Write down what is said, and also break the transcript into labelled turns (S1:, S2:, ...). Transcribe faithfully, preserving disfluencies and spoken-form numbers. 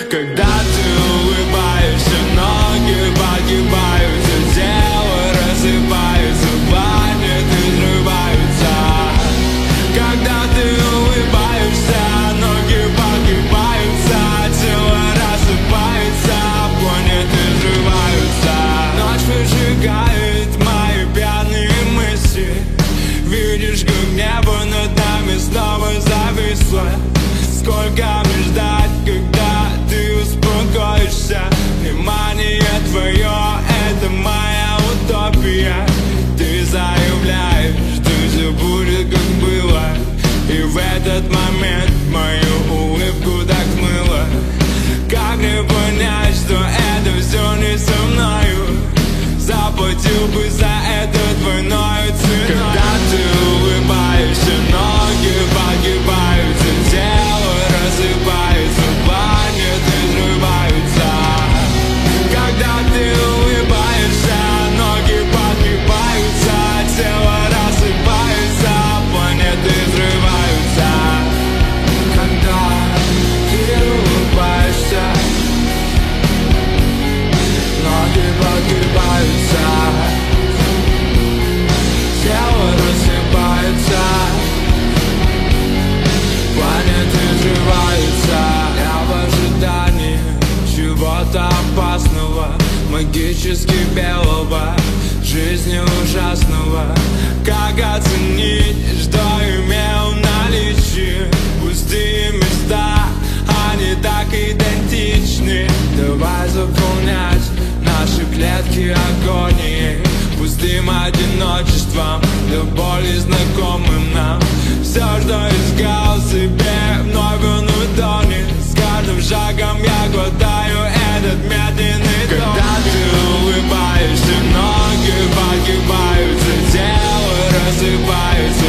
S1: Когда ты улыбаешься, ноги погибаются, тело рассыпается, планеты взрываются. Когда ты улыбаешься, ноги погибаются, тело рассыпается, планеты взрываются. Ночь выжигает мои пьяные мысли. Видишь, как небо над нами снова зависло. Сколько мне ждать, когда ты успокоишься? Внимание твое — это моя утопия. Ты заявляешь, что все будет как было, и в этот момент мою улыбку так смыло. Как мне понять, что это все не со мною? Заплатил бы за это двойной ценой. Когда ты улыбаешься, ноги погибаются, тело рассыпается, планеты взрываются. Когда ты улыбаешься, ноги погибаются, тело рассыпается, планеты взрываются. Когда ты улыбаешься, ноги погибаются, тело рассыпается, планеты взрываются. Я в ожидании чего-то опасного, магически белого, жизни ужасного. Как оценить, что имел в наличии? Пустые места, они так идентичны. Давай заполнять наши клетки агонией, пустым одиночеством, до боли знакомым нам. Все, что искал себе, вновь он утонет. С каждым шагом я глотаю этот медленный тон. Когда ты улыбаешься, ноги погибаются, тело рассыпается,